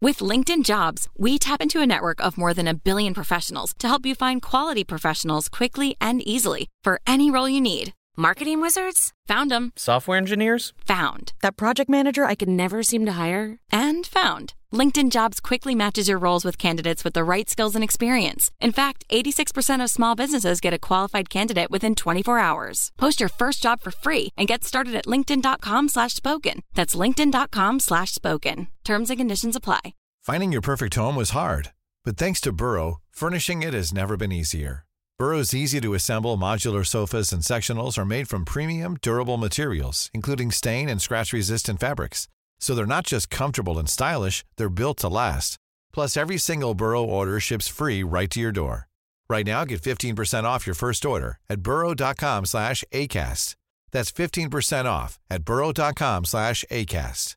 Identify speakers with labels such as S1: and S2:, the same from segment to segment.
S1: With LinkedIn Jobs, we tap into a network of more than 1 billion professionals to help you find quality professionals quickly and easily for any role you need. Marketing wizards? Found them.
S2: Software engineers?
S1: Found. That project manager I could never seem to hire? And found. LinkedIn Jobs quickly matches your roles with candidates with the right skills and experience. In fact, 86% of small businesses get a qualified candidate within 24 hours. Post your first job for free and get started at linkedin.com/spoken. That's linkedin.com/spoken. Terms and conditions apply.
S3: Finding your perfect home was hard, but thanks to Burrow, furnishing it has never been easier. Burrow's easy-to-assemble modular sofas and sectionals are made from premium, durable materials, including stain and scratch-resistant fabrics. So they're not just comfortable and stylish, they're built to last. Plus, every single Burrow order ships free right to your door. Right now, get 15% off your first order at burrow.com/ACAST. That's 15% off at burrow.com/ACAST.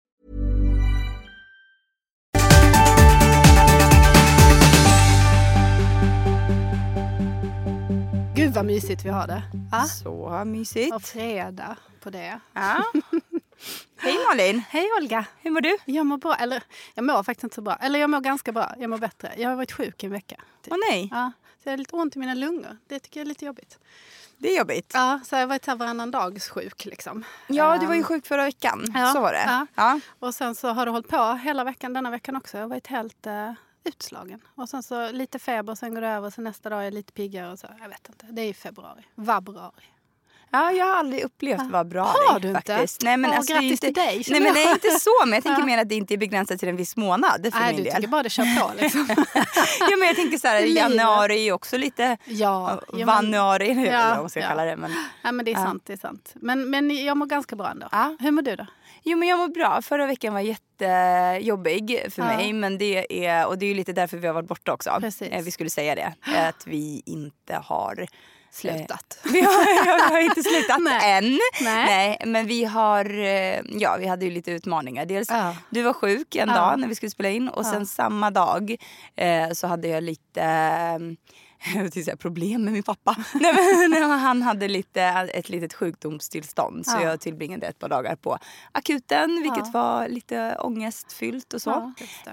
S4: Gud vad mysigt vi har det.
S5: Så mysigt.
S4: Och fredag på det.
S5: Ja. Hej Malin.
S4: Hej Olga.
S5: Hur mår du?
S4: Jag mår bra. Eller jag mår faktiskt inte så bra. Eller jag mår ganska bra. Jag mår bättre. Jag har varit sjuk en vecka. Typ.
S5: Åh nej.
S4: Ja, så jag har lite ont i mina lungor. Det tycker jag är lite jobbigt.
S5: Det är jobbigt.
S4: Ja, så jag har varit här varannan dags sjuk liksom.
S5: Ja, du var ju sjuk förra veckan.
S4: Ja,
S5: så var det.
S4: Ja.
S5: Ja.
S4: Och sen så har det hållit på hela veckan, denna veckan också. Jag har varit helt utslagen. Och sen så lite feber, sen går det över. Så nästa dag är jag lite piggare och så. Jag vet inte. Det är i februari. Vabruari.
S5: Ja, jag har aldrig upplevt vad bra
S4: har du
S5: faktiskt.
S4: Inte?
S5: Nej, men alltså,
S4: grattis till dig.
S5: Nej, men det är inte så. Men jag tänker mer att det inte är begränsat till en viss månad för
S4: Nej,
S5: min
S4: du
S5: del.
S4: tycker bara det kör på liksom.
S5: Ja, men jag tänker så här, januari är också lite vanuari, eller vad man ska kalla det. Men,
S4: ja, men det är sant, det är sant. Men jag mår ganska bra ändå.
S5: Ja.
S4: Hur mår du då?
S5: Jo, men jag mår bra. Förra veckan var jättejobbig för mig. Men det är ju lite därför vi har varit borta också.
S4: Precis.
S5: Vi skulle säga det. Att vi inte har
S4: slutat.
S5: Vi har inte slutat än.
S4: Nej.
S5: Men vi har, vi hade ju lite utmaningar. Dels, du var sjuk en dag när vi skulle spela in. Och sen samma dag så hade jag lite problem med min pappa. Han hade ett litet sjukdomstillstånd. Så jag tillbringade ett par dagar på akuten. Vilket var lite ångestfyllt och så.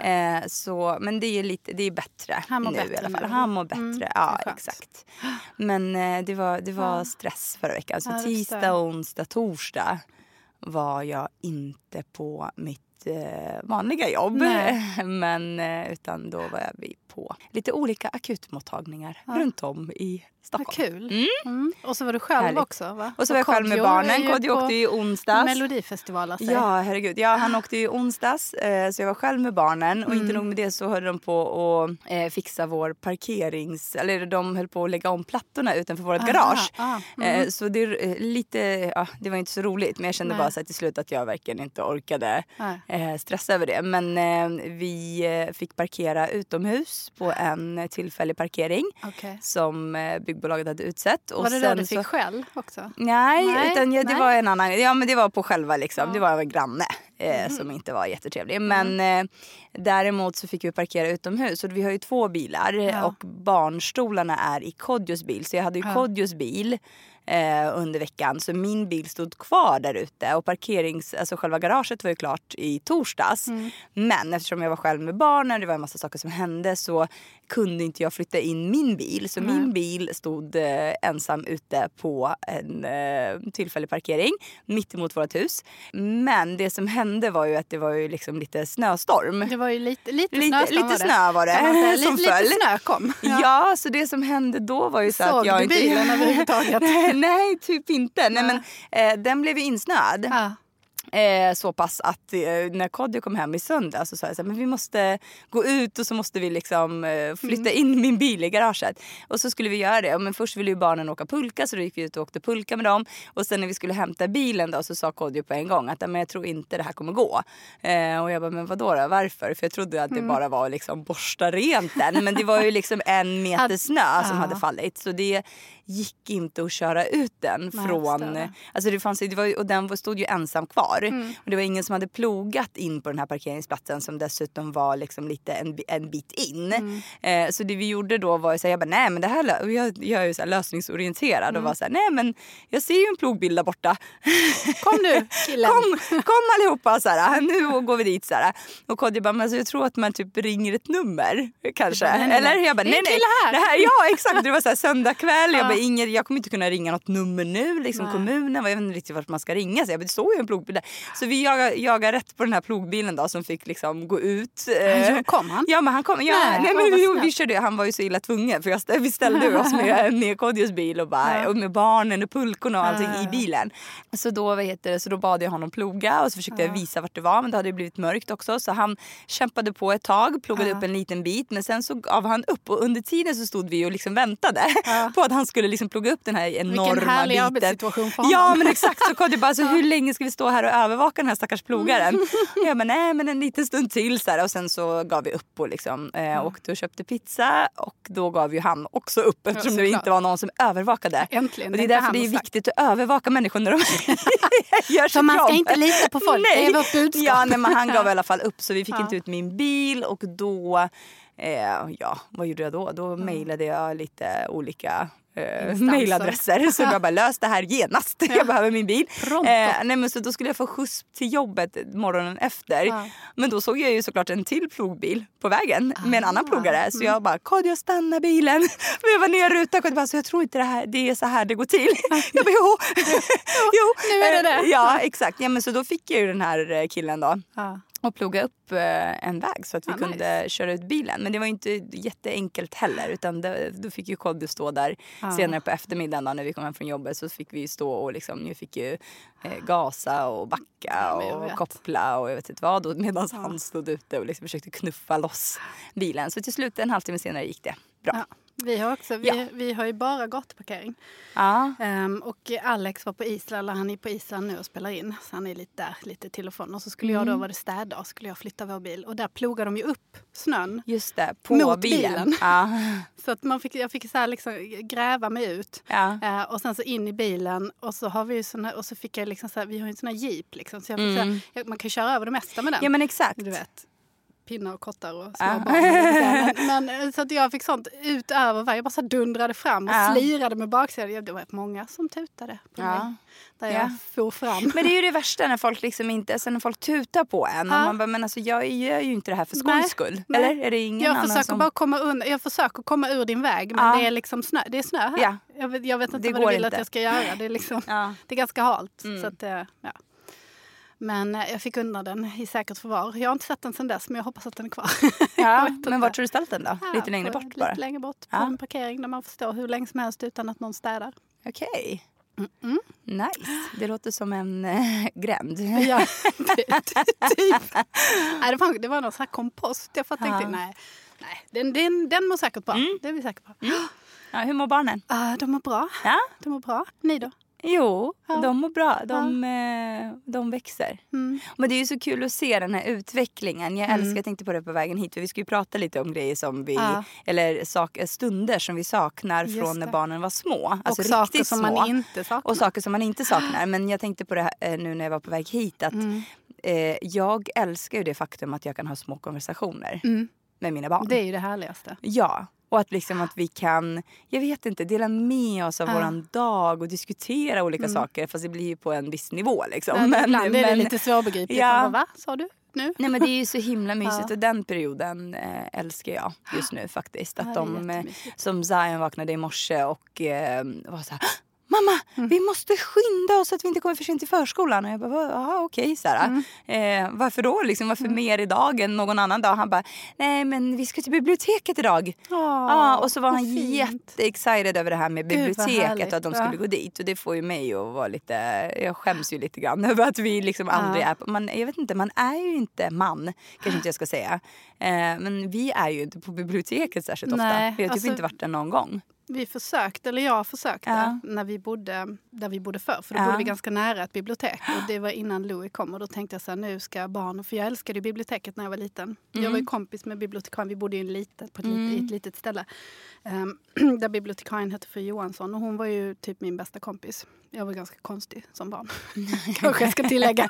S5: Så men det är bättre nu i alla fall. Han mår bättre. Ja, exakt. Men det var stress förra veckan. Så tisdag, onsdag, torsdag var jag inte på mitt vanliga jobb. Men utan då var vi på lite olika akutmottagningar runt om i Stockholm.
S4: Vad kul. Och så var du själv också, va?
S5: Och så var jag själv med barnen. Kodjo åkte ju onsdags.
S4: Melodifestival alltså.
S5: Ja, herregud. Ja, han åkte ju onsdags. Så jag var själv med barnen. Och inte nog med det så höll de på att fixa vår parkerings... Eller de höll på att lägga om plattorna utanför vårt garage. Så det är lite... Ja, det var inte så roligt. Men jag kände bara så här till slut att jag verkligen inte orkade stressa över det. Men vi fick parkera utomhus på en tillfällig parkering. Som byggbolaget hade utsett. Och
S4: var det
S5: sen
S4: då du fick själv också?
S5: Nej, utan det var en annan. Ja, men det var på själva liksom. Det var en granne som inte var jättetrevlig. Men däremot så fick vi parkera utomhus. Och vi har ju 2 bilar. Och barnstolarna är i Kodjos bil. Så jag hade ju Kodjos bil under veckan. Så min bil stod kvar där ute. Och alltså själva garaget var ju klart i torsdags. Men eftersom jag var själv med barnen, det var en massa saker som hände, så kunde inte jag flytta in min bil. Så min bil stod ensam ute på en tillfällig parkering mitt emot vårt hus. Men det som hände var ju att det var ju liksom lite snöstorm.
S4: Det var ju lite
S5: snö var det som föll.
S4: Lite snö kom.
S5: Ja, så det som hände då var ju så att jag inte...
S4: Såg du bilen överhuvudtaget?
S5: Nej, typ inte. Nej, men den blev ju insnöad. Så pass att när Kodjo kom hem i söndag så sa jag så här, men vi måste gå ut och så måste vi liksom flytta in min bil i garaget. Och så skulle vi göra det. Men först ville ju barnen åka pulka, så då gick vi ut och åkte pulka med dem. Och sen när vi skulle hämta bilen då, så sa Kodjo på en gång att men jag tror inte det här kommer gå. Och jag bara, men vadå då? Varför? För jag trodde att det bara var liksom borsta rent den. Men det var ju liksom 1 meter snö som hade fallit. Så det gick inte att köra ut den från... Alltså det var, och den stod ju ensam kvar. Och det var ingen som hade plogat in på den här parkeringsplatsen som dessutom var liksom lite en bit in. Så det vi gjorde då var ju så här, jag bara, nej men det här, jag är ju så här lösningsorienterad och var så här, nej men jag ser ju en plogbil där borta.
S4: Kom nu killen.
S5: Kom allihopa så här, nu går vi dit så här. Och Kodjo bara, men alltså, jag tror att man typ ringer ett nummer kanske. Eller jag bara, nej. Det här, ja exakt, det var så här söndagkväll. Jag bara, jag kommer inte kunna ringa något nummer nu liksom kommunen, jag vet inte riktigt vart man ska ringa, så jag bara, det står ju en plogbil där. Så vi jagar rätt på den här plogbilen då som fick liksom gå ut.
S4: Kom han?
S5: Ja men han kom. Ja, nej men vi körde, han var ju så illa tvungen för vi ställde oss med Kodjos bil och bara och med barnen och pulkorna och allting i bilen. Så då så då bad jag honom ploga och så försökte jag visa vart det var, men det hade blivit mörkt också, så han kämpade på ett tag, plogade upp en liten bit, men sen så gav han upp och under tiden så stod vi och liksom väntade på att han skulle liksom ploga upp den här enorma
S4: vilken härlig
S5: biten.
S4: Arbetssituation för honom.
S5: Ja men exakt, så Kodjo bara, så hur länge ska vi stå här och övervaka den här stackars plogaren? Jag bara, nej men en liten stund till så här, och sen så gav vi upp och liksom åkte och köpte pizza, och då gav ju han också upp eftersom det inte var någon som övervakade.
S4: Äntligen.
S5: Och det är därför det är viktigt att övervaka människor när de gör
S4: så man ska inte lita på folk,
S5: nej.
S4: Det är vårt budskap.
S5: Ja, nej, men han gav i alla fall upp, så vi fick inte ut min bil, och då vad gjorde jag då? Då mejlade jag lite olika mejladresser, så jag bara, lös det här genast. Jag behöver min bil. Nej, men så då skulle jag få skjuts till jobbet morgonen efter. Men då såg jag ju såklart en till plogbil på vägen med en annan plogare, så jag bara, Kodjo, stanna bilen. Men jag var ner i rutan och bara, så jag tror inte det är så här det går till. Jag bara, jo.
S4: Nu är det.
S5: Ja, exakt. Ja, men så då fick jag ju den här killen då. Och ploga upp en väg så att vi kunde köra ut bilen. Men det var ju inte jätteenkelt heller, utan då fick ju Kodjo stå där senare på eftermiddagen då, när vi kom hem från jobbet, så fick vi stå och liksom, jag fick ju gasa och backa och koppla och jag vet inte vad, medan han stod ute och liksom försökte knuffa loss bilen. Så till slut en halvtimme senare gick det bra.
S4: Ja. Vi har också, vi har ju bara gatuparkering. Och Alex var på Island, han är på Island nu och spelar in. Så han är lite till och från. Och så skulle jag då, var det städdag, skulle jag flytta vår bil. Och där plogade de ju upp snön.
S5: Just det, på
S4: mot
S5: bilen.
S4: Så att jag fick så här liksom gräva mig ut. Och sen så in i bilen. Och så har vi ju och så fick jag liksom så här, vi har ju en sån här jeep liksom. Så jag fick så här, man kan köra över det mesta med den.
S5: Ja men exakt.
S4: Du vet. Pinnar och kottar och små barn. Men så att jag fick sånt utöver varje. Jag bara så dundrade fram och slirade med baksidan. Det var många som tutade på mig. Där jag for fram.
S5: Men det är ju det värsta när folk liksom inte, alltså när folk tutar på en. Och man bara, men alltså jag gör ju inte det här för skojs skull. Eller är det ingen annan som...
S4: Jag försöker komma ur din väg, men det är liksom snö. Det är snö här.
S5: Ja.
S4: Jag vet inte vad du vill att jag ska göra. Det är liksom, det är ganska halt. Så att, men jag fick undan den i säkert förvar. Jag har inte sett den sedan dess, men jag hoppas att den är kvar.
S5: Men vart har du ställt den då? Lite längre bort bara?
S4: Lite längre bort, på en parkering där man får stå hur länge som helst utan att någon städar.
S5: Okej. Nice. Det låter som en gränd.
S4: Ja, typ. Nej, det var någon sån här kompost. Jag tänkte, nej, den mår säkert bra. Det är vi säkert på.
S5: Ja, hur mår barnen?
S4: De mår bra.
S5: Ja?
S4: De mår bra. Ni då?
S5: Jo, de mår bra. De växer. Men det är ju så kul att se den här utvecklingen. Jag tänkte på det på vägen hit. För vi ska ju prata lite om grejer som vi... Eller stunder som vi saknar från när barnen var små. Alltså
S4: och saker
S5: riktigt
S4: som
S5: små.
S4: man inte saknar.
S5: Och saker som man inte saknar. Men jag tänkte på det här nu när jag var på väg hit. Att jag älskar ju det faktum att jag kan ha små konversationer med mina barn.
S4: Det är ju det härligaste.
S5: Ja. Och att, liksom att vi kan, jag vet inte, dela med oss av våran dag och diskutera olika saker. Fast det blir ju på en viss nivå liksom.
S4: Men det är lite svårbegripligt. Va? Sa du? Nu? Nej,
S5: men det är ju så himla mysigt. Och den perioden älskar jag just nu faktiskt. Att som Zion vaknade i morse och var så här... Mamma, vi måste skynda oss så att vi inte kommer för sent till förskolan. Och jag bara, okej, Sara. Varför då? Liksom, varför mer idag än någon annan dag? Han bara, nej men vi ska till biblioteket idag. Och så var han jätteexcited över det här med biblioteket och att de skulle gå dit. Och det får ju mig att vara lite, jag skäms ju lite grann över att vi liksom aldrig är på, jag vet inte, man är ju inte kanske inte jag ska säga. Men vi är ju inte på biblioteket särskilt ofta. Vi har typ inte varit där någon gång.
S4: Jag försökte när vi bodde där vi bodde förr. För då bodde vi ganska nära ett bibliotek. Och det var innan Louis kom. Och då tänkte jag så här, nu ska barn... För jag älskade ju biblioteket när jag var liten. Jag var ju kompis med bibliotekarien. Vi bodde ju på ett litet ställe. Där bibliotekarien hette fru Johansson. Och hon var ju typ min bästa kompis. Jag var ganska konstig som barn. Kanske jag ska tillägga.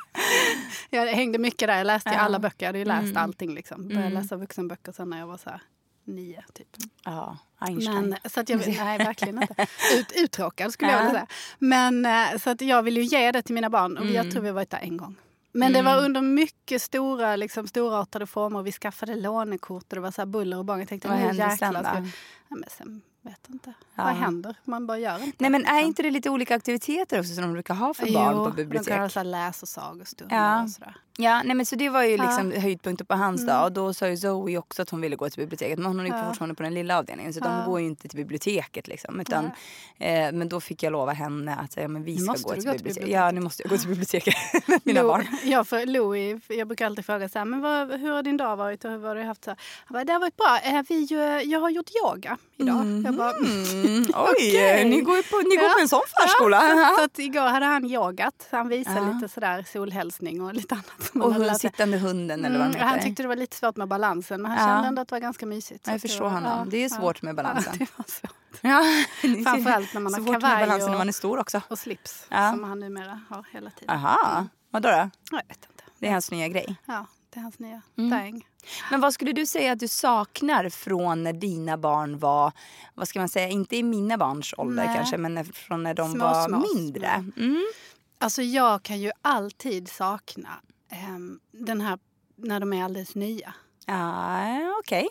S4: Jag hängde mycket där. Jag läste alla böcker. Jag hade ju läst allting liksom. Började läsa vuxenböcker sen när jag var så här 9 typ.
S5: Ja, Einstein.
S4: Men, så att jag, nej, verkligen inte. Uttråkad skulle jag vilja säga. Men så att jag vill ju ge det till mina barn. Och jag tror vi har varit där en gång. Men det var under mycket stora, liksom, storartade former. Vi skaffade lånekort och det var så här buller och bång. Jag tänkte,
S5: vad hände
S4: sen
S5: då?
S4: Men sen vet inte. Vad händer? Man bara gör inte.
S5: Nej, men är inte det lite olika aktiviteter också som de brukar ha för barn på bibliotek?
S4: Jo, de kan ha så här läs- och sagostunder och sådär.
S5: Ja, nej, men så det var ju liksom höjdpunkter på hans dag. Och då sa ju Zoe också att hon ville gå till biblioteket. Men hon är ju fortfarande på den lilla avdelningen. Så de går ju inte till biblioteket liksom. Utan, men då fick jag lova henne att säga, men vi ska gå till biblioteket. Ja, nu måste jag gå till biblioteket med mina barn.
S4: Ja, för Louis, jag brukar alltid fråga så här, men hur har din dag varit och hur har du haft så här? Han bara, det har varit bra. Jag har gjort yoga idag. Jag bara,
S5: oj, ni går på en sån förskola.
S4: Så att igår hade han yogat. Han visade lite sådär solhälsning och lite annat.
S5: Och sittande hunden eller vad
S4: han tyckte det var lite svårt med balansen. Men han kände ändå att det var ganska mysigt.
S5: Jag förstår honom. Det är svårt med balansen.
S4: Ja, det var svårt.
S5: Ja.
S4: Framförallt när man har kavaj
S5: balansen när man är stor också.
S4: Och slips som han numera har hela tiden.
S5: Aha, vadå då?
S4: Jag vet inte.
S5: Det är hans nya grej.
S4: Ja, det är hans nya thing.
S5: Men vad skulle du säga att du saknar från när dina barn var, vad ska man säga, inte i mina barns ålder kanske, men från när de var mindre?
S4: Alltså jag kan ju alltid sakna den här, när de är alldeles nya.
S5: Ja, okej.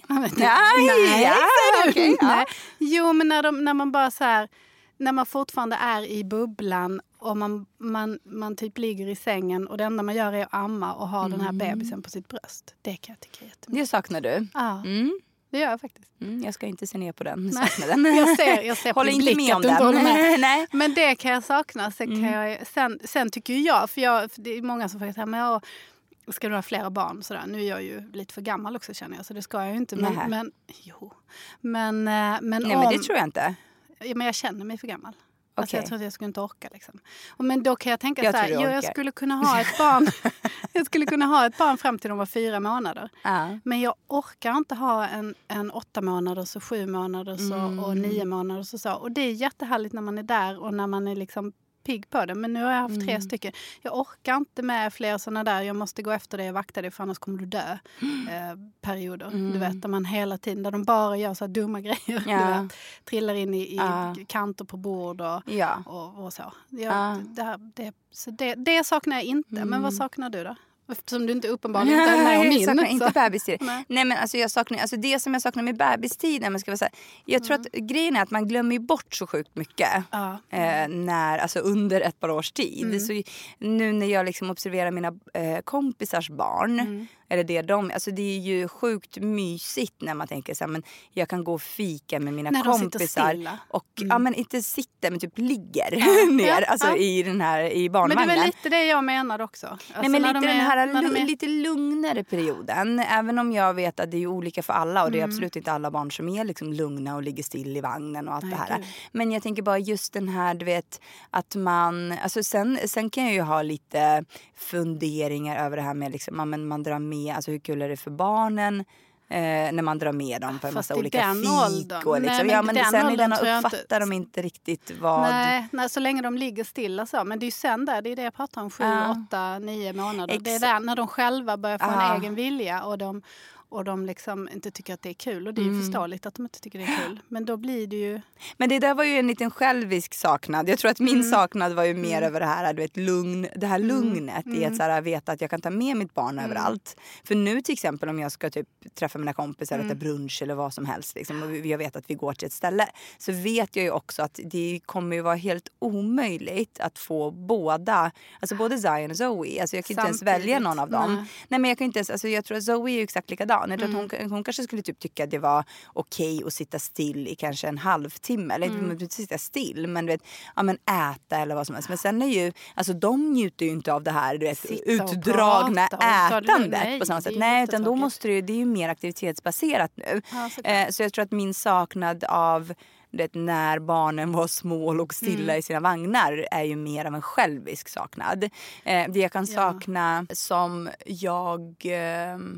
S4: Nej. Jo, men när man bara så här, när man fortfarande är i bubblan och man typ ligger i sängen och det enda man gör är att amma och ha den här bebisen på sitt bröst. Det kan jag tycka jättemycket.
S5: Det saknar du?
S4: Ja, det gör jag faktiskt.
S5: Jag ska inte se ner på den.
S4: Saknar den. Jag ser på
S5: håller
S4: din
S5: inte
S4: blick
S5: med
S4: att
S5: om
S4: du inte håller med.
S5: Nej.
S4: Men det kan jag sakna. Sen tycker jag, för det är många som faktiskt säger, men ska du ha flera barn? Sådär. Nu är jag ju lite för gammal också känner jag, så det ska jag ju inte. Men
S5: det tror jag inte.
S4: Ja, men jag känner mig för gammal.
S5: Okay.
S4: Alltså jag tror att jag skulle inte orka liksom. Men då kan jag tänka så här, jag skulle kunna ha ett barn fram till de var 4 månader. Men jag orkar inte ha en 8 månaders och 7 månaders och 9 månaders och så. Och det är jättehärligt när man är där och när man är liksom pigg på det. Men nu har jag haft 3 stycken. Jag orkar inte med fler sådana där. Jag måste gå efter dig och vakta dig för annars kommer du dö. Perioder. Du vet, där man hela tiden, där de bara gör så här dumma grejer. Du vet, trillar in i kanter på bord och så. Det saknar jag inte. Men vad saknar du då? Eftersom du inte uppenbarligen inte är med om min.
S5: Jag saknar inte bebistid. Nej, men alltså jag saknar, alltså det som jag saknar med bebistiden, men ska jag säga, jag tror att grejen är att man glömmer bort så sjukt mycket alltså under ett par års tid. Så nu när jag liksom observerar mina kompisars barn, eller det är ju sjukt mysigt när man tänker så här, men jag kan gå och fika med mina kompisar och men inte sitter men typ ligger ner alltså i barnvagnen.
S4: Men det är väl lite det jag menar också. Alltså,
S5: nej, men lite den här lite lugnare perioden, även om jag vet att det är olika för alla och det är absolut inte alla barn som är liksom lugna och ligger still i vagnen och allt det här. Men jag tänker bara just den här, du vet, att man, alltså sen kan jag ju ha lite funderingar över det här med liksom, man drar med, alltså hur kul är det för barnen när man drar med dem på en massa olika fik och liksom. Men sen i den uppfattar de inte riktigt vad...
S4: Nej, så länge de ligger stilla så. Men det är ju sen där, det är det jag pratar om, 7, 8, 9 månader. Det är där när de själva börjar få en egen vilja och de liksom inte tycker att det är kul. Och det är ju förståeligt att de inte tycker det är kul. Men då blir det ju...
S5: Men det där var ju en liten självisk saknad. Jag tror att min saknad var ju mer över det här, du vet, det här lugnet i att så här, veta att jag kan ta med mitt barn överallt. För nu till exempel om jag ska typ träffa mina kompisar, äta brunch eller vad som helst liksom, och jag vet att vi går till ett ställe, så vet jag ju också att det kommer ju vara helt omöjligt att få både Zion och Zoe. Alltså jag kan inte ens välja någon av dem. Nej, men jag kan inte ens, alltså jag tror att Zoe är ju exakt likadan. Jag tror att hon kanske skulle typ tycka att det var okej att sitta still i kanske en halvtimme. Eller inte sitta still, men du vet, äta eller vad som helst. Men sen är ju, alltså de njuter ju inte av det här, du vet, utdragna ätandet på samma sätt. Nej, utan då måste det är ju mer aktivitetsbaserat nu. Så jag tror att min saknad av när barnen var små och stilla i sina vagnar är ju mer av en självisk saknad. Det jag kan sakna som jag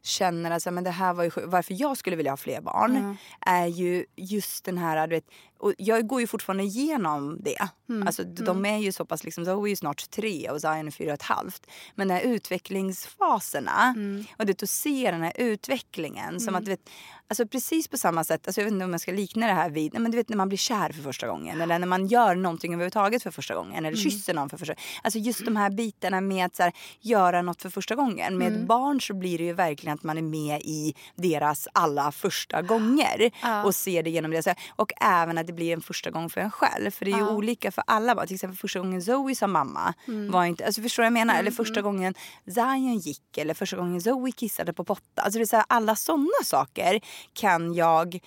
S5: känner att men det här var ju varför jag skulle vilja ha fler barn är ju just den här, du vet, och jag går ju fortfarande igenom det. Alltså de är ju så pass liksom, Zoe är ju snart 3 och Zion är 4,5. Men den här utvecklingsfaserna och det att se den här utvecklingen som att du vet, alltså precis på samma sätt, alltså jag vet inte om jag ska likna det här vid, men du vet när man blir kär för första gången eller när man gör någonting överhuvudtaget för första gången eller kysser någon för första gången. Alltså just de här bitarna med att så här, göra något för första gången. Med ett barn så blir det ju verkligen att man är med i deras alla första gånger och ser det genom det. Och även att det blir en första gång för en själv. För det är ju olika för alla barn. Till exempel första gången Zoe som mamma var inte, alltså förstår jag menar? Eller första gången Zion gick eller första gången Zoe kissade på potta. Alltså det är så här, alla sådana saker kan jag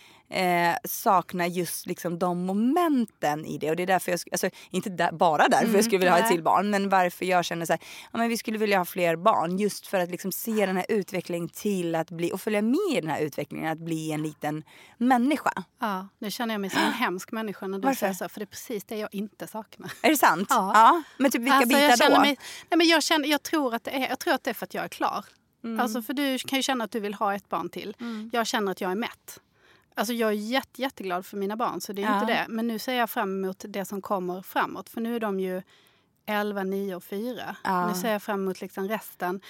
S5: sakna just liksom de momenten i det. Och det är därför jag, alltså inte bara därför jag skulle vilja ha ett till barn, men varför jag känner så här, ja men vi skulle vilja ha fler barn just för att liksom se den här utvecklingen till att bli, och följa med i den här utvecklingen att bli en liten människa.
S4: Ja, nu känner jag mig som en hemsk människa när du säger så, för det är precis det jag inte saknar.
S5: Är det sant? Ja. Men typ vilka bitar då?
S4: Jag tror att det är för att jag är klar. Alltså för du kan ju känna att du vill ha ett barn till. Jag känner att jag är mätt. Alltså jag är jätteglad för mina barn, så det är inte det. Men nu ser jag fram emot det som kommer framåt. För nu är de ju 11, 9 och 4. Nu ser jag fram emot liksom resten.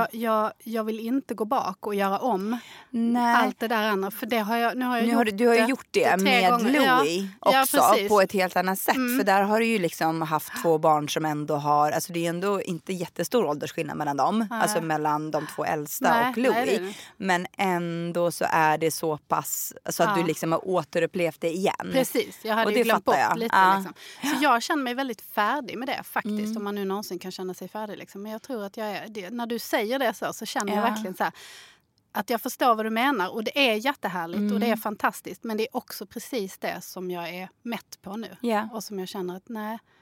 S4: Jag vill inte gå bak och göra om allt det där andra. För det har jag, du
S5: har ju gjort det med Louie också på ett helt annat sätt. För där har du ju liksom haft 2 barn som ändå har, alltså det är ändå inte jättestor åldersskillnad mellan dem. Alltså mellan de 2 äldsta och Louie. Nej. Men ändå så är det så pass så att du liksom har återupplevt det igen.
S4: Precis, jag hade ju glömt bort lite. Liksom. Så jag känner mig väldigt färdig med det faktiskt. Om man nu någonsin kan känna sig färdig. Liksom. Men jag tror att jag är det. När du säger det så känner jag verkligen så här, att jag förstår vad du menar. Och det är jättehärligt och det är fantastiskt. Men det är också precis det som jag är mätt på nu. Och som jag känner att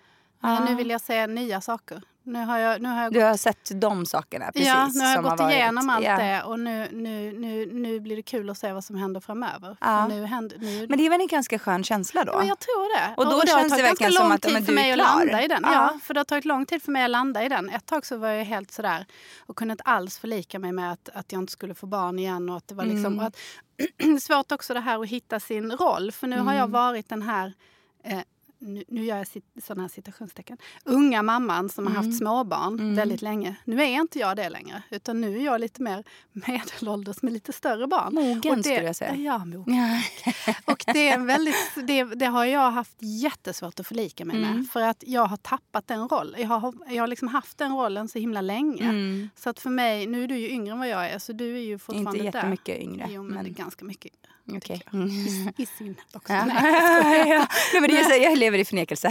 S4: nu vill jag se nya saker. Nu har jag
S5: du har sett de sakerna precis.
S4: Ja, nu har jag gått igenom allt det. Och nu blir det kul att se vad som händer framöver.
S5: Men det är väl en ganska skön känsla då?
S4: Ja, jag tror det.
S5: Och då känns det verkligen som att du är klar.
S4: I den. Ja, för det har tagit lång tid för mig att landa i den. Ett tag så var jag helt sådär och kunde inte alls förlika mig med att jag inte skulle få barn igen. Och att det var liksom svårt också det här att hitta sin roll. För nu har jag varit den här nu gör jag sådana här citationstecken. Unga mamman som har haft småbarn väldigt länge. Nu är inte jag det längre. Utan nu är jag lite mer medelålders med lite större barn.
S5: Mogen skulle jag säga.
S4: Ja, mogen. Och det är det har jag haft jättesvårt att förlika mig med. För att jag har tappat den rollen. Jag har liksom haft den rollen så himla länge. Så att för mig, nu är du ju yngre än vad jag är. Så du är ju fortfarande
S5: inte jättemycket yngre.
S4: Jo, men det är ganska mycket yngre.
S5: Okej.
S4: I sinnet också.
S5: Nej, men det är jag lever i förnekelse.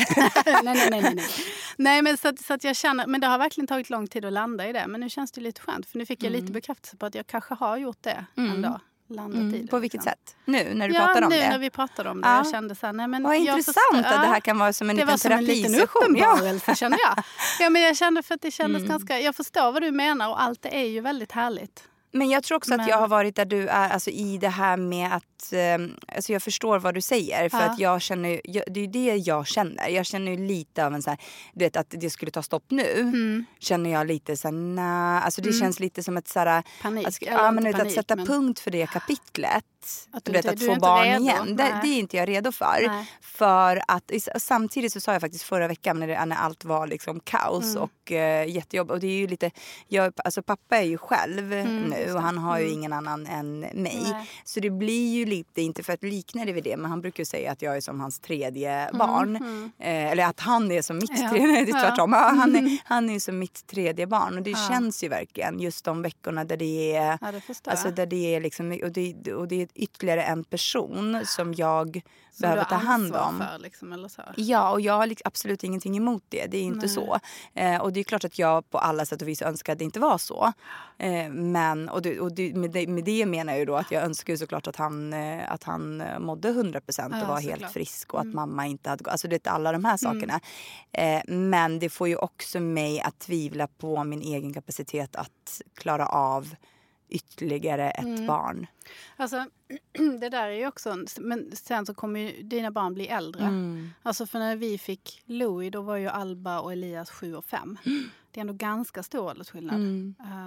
S4: Nej, men så att jag känner, men det har verkligen tagit lång tid att landa i det. Men nu känns det lite skönt, för nu fick jag lite bekräftelse på att jag kanske har gjort det ändå. Landat i det,
S5: på vilket sätt? Nu när du pratar om det?
S4: Ja, nu när vi pratade om det. Jag kände så här, nej men...
S5: Vad intressant att det här kan vara som en liten terapisession. Det var som en liten
S4: uppenbarelse, kände jag. Ja, men jag kände för att det kändes ganska... Jag förstår vad du menar och allt det är ju väldigt härligt.
S5: Men jag tror också att jag har varit där du är, alltså i det här med att, alltså jag förstår vad du säger. För att jag känner, det är det jag känner. Jag känner ju lite av en så här, du vet att det skulle ta stopp nu. Känner jag lite så här, alltså det känns lite som ett så här,
S4: panik.
S5: Att sätta punkt för det kapitlet. Att få barn igen. Det är inte jag redo för. Nej. För att, samtidigt så sa jag faktiskt förra veckan när allt var liksom kaos och jättejobb. Och det är ju lite, alltså pappa är ju själv nu och han har ju ingen annan än mig. Nej. Så det blir ju lite, inte för att likna det vid det, men han brukar ju säga att jag är som hans 3:e barn. Eller att han är som mitt 3:e, tvärtom. Han är som mitt 3:e barn. Och det känns ju verkligen just de veckorna där det är, alltså där det är liksom, och det är ytterligare en person som jag behöver ta hand om.
S4: För, liksom, eller så.
S5: Ja, och jag har absolut ingenting emot det. Det är inte så. Och det är klart att jag på alla sätt och vis önskar att det inte var så. Men med det menar jag ju då att jag önskar ju såklart att han mådde 100% och var helt frisk och att mamma inte hade... Alltså det är alla de här sakerna. Men det får ju också mig att tvivla på min egen kapacitet att klara av ytterligare ett barn.
S4: Alltså det där är ju också, men sen så kommer ju dina barn bli äldre. Alltså för när vi fick Louie, då var ju Alba och Elias 7 och 5. Det är ändå ganska stor åldersskillnad.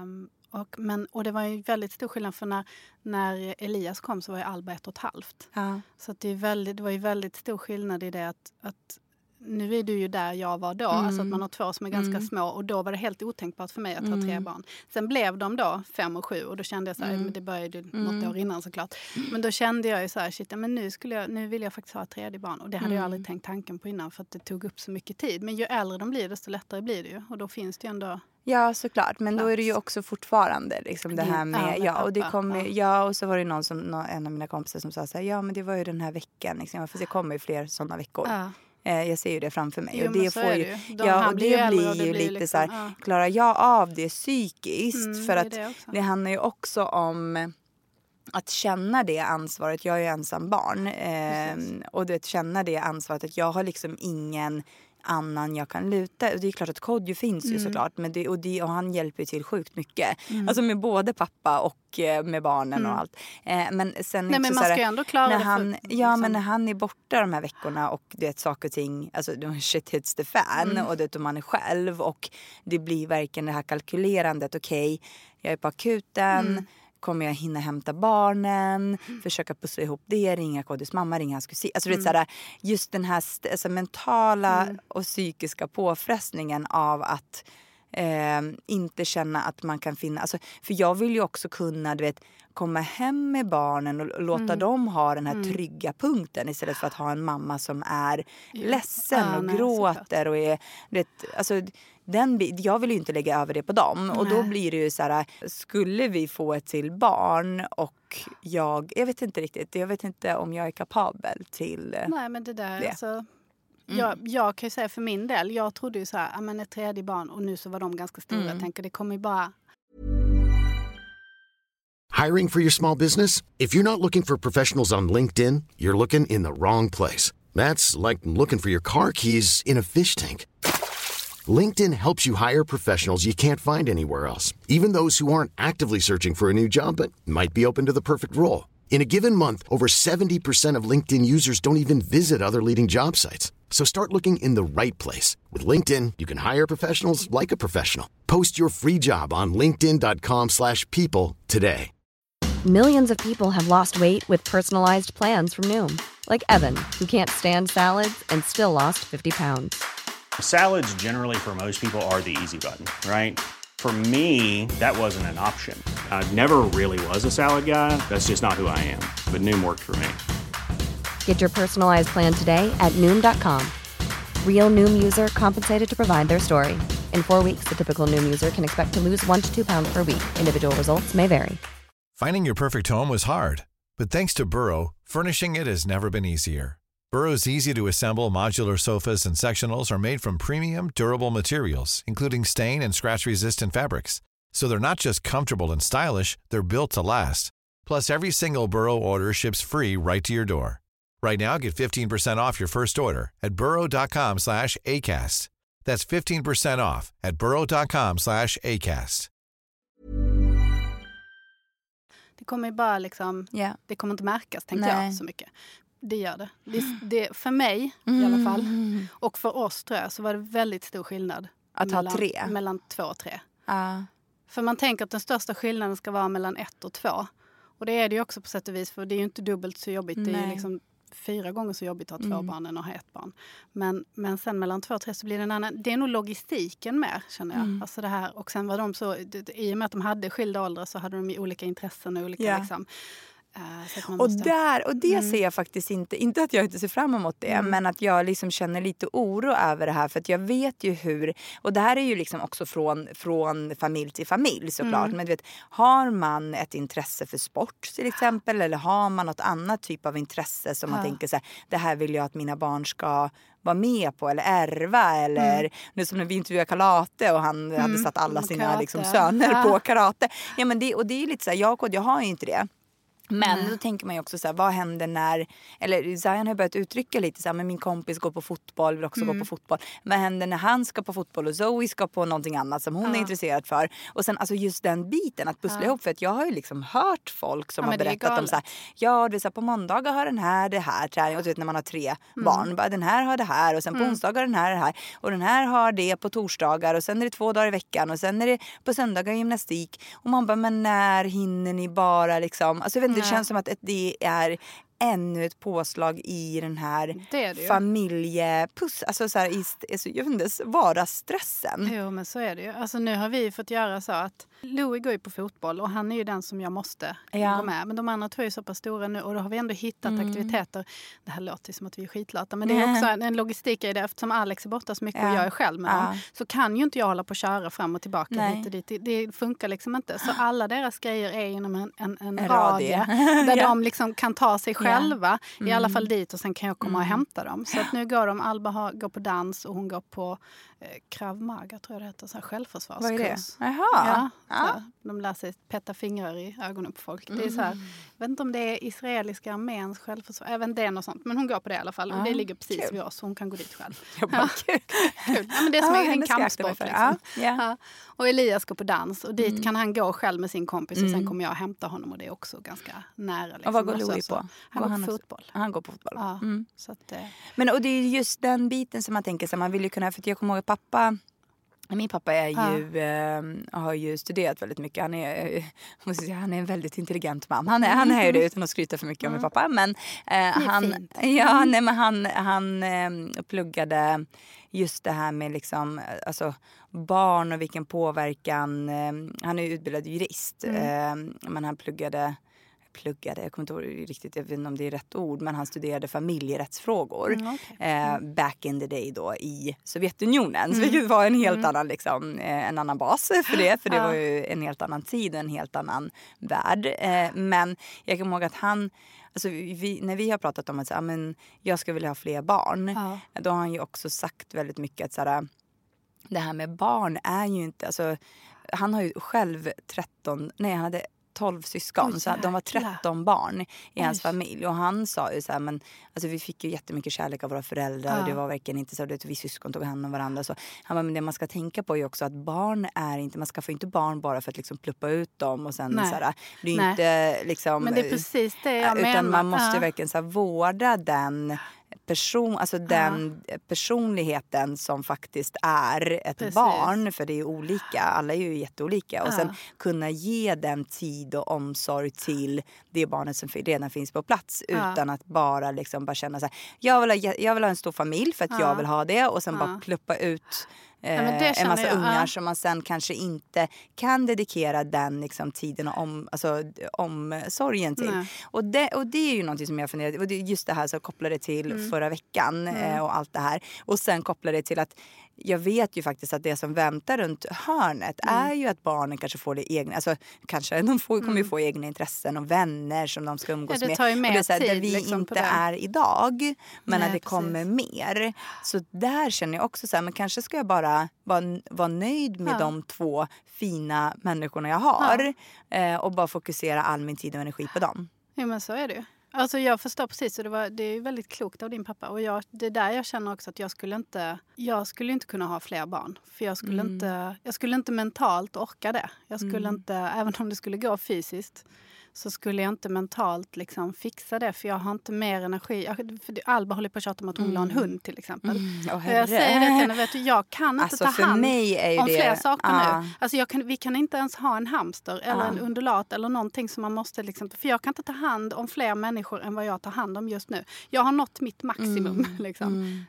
S4: Och det var ju väldigt stor skillnad för när Elias kom så var ju Alba 1,5. Ja. Så att det var ju väldigt stor skillnad i det att nu är du ju där jag var då. Alltså att man har 2 som är ganska små. Och då var det helt otänkbart för mig att ha 3 barn. Sen blev de då 5 och 7. Och då kände jag så här, men det började något år innan såklart. Men då kände jag ju så här, shit, men nu vill jag faktiskt ha ett 3:e barn. Och det hade jag aldrig tänkt tanken på innan. För att det tog upp så mycket tid. Men ju äldre de blir desto lättare blir det ju. Och då finns det ju ändå...
S5: Ja, såklart. Men då är det ju också fortfarande liksom det här med... och det kommer, och så var det någon en av mina kompisar som sa så här, ja men det var ju den här veckan. Liksom, för det kommer ju fler sådana veckor. Ja. Jag ser ju det framför mig. Och det får ju, och det blir ju lite liksom, så här, klarar jag av det psykiskt? För att det handlar ju också om att känna det ansvaret. Jag är ju ensam barn. Och du vet, känna det ansvaret att jag har liksom ingen annan jag kan luta. Och det är klart att Kodjo finns ju såklart. Men och han hjälper ju till sjukt mycket. Alltså med både pappa och med barnen och allt. Men sen
S4: men man ska ju ändå klara det.
S5: Men när han är borta de här veckorna och det är saker och ting, alltså shit hits the fan och det man är själv och det blir verkligen det här kalkylerandet. Okej, jag är på akuten. Kommer jag hinna hämta barnen? Försöka pussla ihop det. Ringa Kodjos mamma, ringa hans kusin. Alltså, just den här alltså, mentala och psykiska påfrestningen av att inte känna att man kan finna... Alltså, för jag vill ju också kunna, du vet, komma hem med barnen och låta dem ha den här trygga punkten istället för att ha en mamma som är ledsen och gråter och är... Vet, alltså, jag vill ju inte lägga över det på dem. Och då blir det ju så här, skulle vi få ett till barn och jag vet inte riktigt, jag vet inte om jag är kapabel till
S4: Nej, men det där, alltså, jag kan ju säga för min del, jag trodde ju så här, men ett 3:e barn och nu så var de ganska stora. Jag tänker, det kommer ju bara...
S2: Hiring for your small business? If you're not looking for professionals on LinkedIn, you're looking in the wrong place. That's like looking for your car keys in a fish tank. LinkedIn helps you hire professionals you can't find anywhere else, even those who aren't actively searching for a new job but might be open to the perfect role. In a given month, over 70% of LinkedIn users don't even visit other leading job sites. So start looking in the right place. With LinkedIn, you can hire professionals like a professional. Post your free job on linkedin.com/people today.
S6: Millions of people have lost weight with personalized plans from Noom. Like Evan, who can't stand salads and still lost 50 pounds.
S7: Salads generally for most people are the easy button, right? For me, that wasn't an option. I never really was a salad guy. That's just not who I am. But Noom worked for me.
S6: Get your personalized plan today at Noom.com. Real Noom user compensated to provide their story. In 4 weeks, the typical Noom user can expect to lose 1 to 2 pounds per week. Individual results may vary.
S3: Finding your perfect home was hard, but thanks to Burrow, furnishing it has never been easier. Burrow's easy-to-assemble modular sofas and sectionals are made from premium, durable materials, including stain and scratch-resistant fabrics. So they're not just comfortable and stylish, they're built to last. Plus, every single Burrow order ships free right to your door. Right now, get 15% off your first order at burrow.com/ACAST. That's 15% off at burrow.com/ACAST.
S4: Det kommer bara liksom, det kommer inte märkas, tänkte jag så mycket. Det gör det. Det för mig i alla fall. Och för oss tror jag så var det väldigt stor skillnad.
S5: Att ha 3?
S4: Mellan 2 och 3. För man tänker att den största skillnaden ska vara mellan 1 och 2. Och det är det ju också på sätt och vis. För det är ju inte dubbelt så jobbigt. Nej. Det är ju liksom 4 gånger så jobbigt att ha 2 barn än att ha 1 barn. Men sen mellan 2 och 3 så blir det en annan. Det är nog logistiken mer, känner jag. Alltså det här. Och sen var de så, i och med att de hade skilda åldrar så hade de ju olika intressen och olika liksom...
S5: Och det ser jag faktiskt inte att jag inte ser fram emot det, men att jag liksom känner lite oro över det här, för att jag vet ju hur, och det här är ju liksom också från familj till familj såklart, men du vet, har man ett intresse för sport till exempel, eller har man något annat typ av intresse som man tänker så här, det här vill jag att mina barn ska vara med på eller ärva, eller nu som när vi intervjuade karate och han hade satt alla sina liksom söner på karate. Ja, men det är lite så här, jag har ju inte det. Men då tänker man ju också så här, vad händer när, eller Zion har börjat uttrycka lite så här, men min kompis går på fotboll, vill också gå på fotboll. Vad händer när han ska på fotboll och Zoe ska på någonting annat som hon är intresserad för? Och sen alltså just den biten att pussla ihop, för att jag har ju liksom hört folk som har berättat om så här, ja, det så här, på måndagar har den här det här träning, och du vet när man har 3 barn, bara den här har det här, och sen på onsdagar den här det här, och den här har det på torsdagar, och sen är det 2 dagar i veckan, och sen är det på söndagar gymnastik, och man bara, men när hinner ni bara liksom, alltså jag vet inte, det känns som att det är ännu ett påslag i den här familjepuss, alltså så här, jag vet inte, vardagsstressen.
S4: Jo, men så är det ju. Alltså nu har vi fått göra så att Louis går ju på fotboll och han är ju den som jag måste gå med. Men de andra 2 är så pass stora nu, och då har vi ändå hittat aktiviteter. Det här låter som att vi är skitlata, men det är också en logistik i det, eftersom Alex är borta så mycket och jag är själv med dem, så kan ju inte jag hålla på och köra fram och tillbaka hit och dit. Det funkar liksom inte. Så alla deras grejer är inom en radie där de liksom kan ta sig själva, i alla fall dit, och sen kan jag komma och hämta dem. Så att nu går de, Alba går på dans och hon går på Krav Maga, tror jag det heter, så här självförsvarskurs.
S5: Vad är det? Jaha.
S4: Ja. De lär sig petta fingrar i ögonen på folk. Det är så här, jag vet inte om det är israeliska arméns självförsvar, även det är något sånt, men hon går på det i alla fall, och det ligger precis vid oss, så hon kan gå dit själv.
S5: Kul.
S4: Ja, men det är som en kampsport liksom.
S5: Ja.
S4: Och Elias går på dans, och dit kan han gå själv med sin kompis, och sen kommer jag hämta honom, och det är också ganska nära liksom.
S5: Och vad går Louis på?
S4: Han går på fotboll.
S5: Han går på fotboll.
S4: Ja, så att,
S5: men och det är just den biten som man tänker så man vill ju kunna, för jag kommer ihåg pappa. Min pappa är ju, har ju studerat väldigt mycket. Han är en väldigt intelligent man. Han är ju det, utan att skryta för mycket om min pappa. Men han pluggade just det här med liksom, alltså, barn och vilken påverkan. Han är ju utbildad jurist, men han pluggade, jag kommer inte ihåg riktigt, jag vet inte om det är rätt ord, men han studerade familjerättsfrågor back in the day då i Sovjetunionen, så vilket var en helt annan liksom, en annan bas för det var ju en helt annan tid, en helt annan värld, men jag kommer ihåg att han, alltså när vi har pratat om att så, men jag ska vilja ha fler barn, då har han ju också sagt väldigt mycket att så här, det här med barn är ju inte, alltså han har ju själv 12 syskon, så de var 13 barn i hans familj, och han sa ju så här, men alltså vi fick ju jättemycket kärlek av våra föräldrar, och det var verkligen inte så att vi syskon tog hand om varandra, så han bara, men det man ska tänka på är ju också att barn är inte, man skaffar inte barn bara för att liksom pluppa ut dem och sen så här, det är ju inte liksom,
S4: men det är precis det jag
S5: utan
S4: menar.
S5: man måste verkligen så här, vårda den den personligheten som faktiskt är ett barn, för det är olika, alla är ju jätteolika, och sen kunna ge den tid och omsorg till det barnet som redan finns på plats, utan att bara liksom bara känna så här, jag vill ha en stor familj för att jag vill ha det, och sen bara pluppa ut en massa ungar som man sen kanske inte kan dedikera den liksom, tiden och omsorgen till. Och det är ju någonting som jag funderar, och det är just det här så kopplar det till förra veckan och allt det här, och sen kopplar det till att jag vet ju faktiskt att det som väntar runt hörnet är ju att barnen kanske får det egna, alltså kanske de kommer ju få egna intressen och vänner som de ska umgås med.
S4: Tar ju mer
S5: och det är så här,
S4: tid,
S5: där vi
S4: liksom,
S5: inte är idag, men att det kommer mer. Så där känner jag också så här, men kanske ska jag bara vara nöjd med de 2 fina människorna jag har, och bara fokusera all min tid och energi på dem.
S4: Ja, men så är det ju. Alltså jag förstår precis, och det är väldigt klokt av din pappa, och det är där jag känner också att jag skulle inte kunna ha fler barn, för jag skulle inte mentalt orka det. Jag skulle inte, även om det skulle gå fysiskt, så skulle jag inte mentalt liksom fixa det, för jag har inte mer energi. För Alba håller på att tjata om att hon vill ha en hund till exempel. Jag säger det till henne, vet du, jag kan inte ta hand om fler saker nu. Alltså vi kan inte ens ha en hamster eller en undulat eller någonting som man måste liksom, för jag kan inte ta hand om fler människor än vad jag tar hand om just nu. Jag har nått mitt maximum liksom.